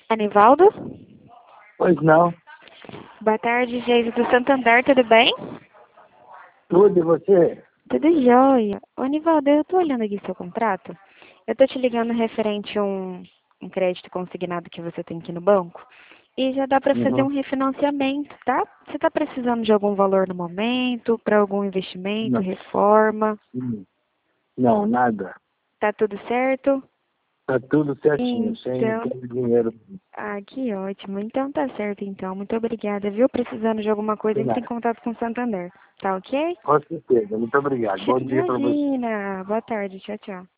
Anivaldo? Pois não. Boa tarde, Geise do Santander, tudo bem? Tudo, e você? Tudo jóia. Ô, Anivaldo, eu tô olhando aqui seu contrato. Eu tô te ligando referente a um crédito consignado que você tem aqui no banco. E já dá para fazer um Uhum. refinanciamento, tá? Você tá precisando de algum valor no momento, para algum investimento, Não. reforma? Não, nada. Tá tudo certo? Tá tudo certinho, sem Então, dinheiro. que ótimo. Então tá certo, então. Muito obrigada, viu? Precisando de alguma coisa, Sem entre em nada. contato com o Santander. Tá ok? Com certeza. Muito obrigado. Bom dia para você. Imagina. Boa tarde. Tchau, tchau.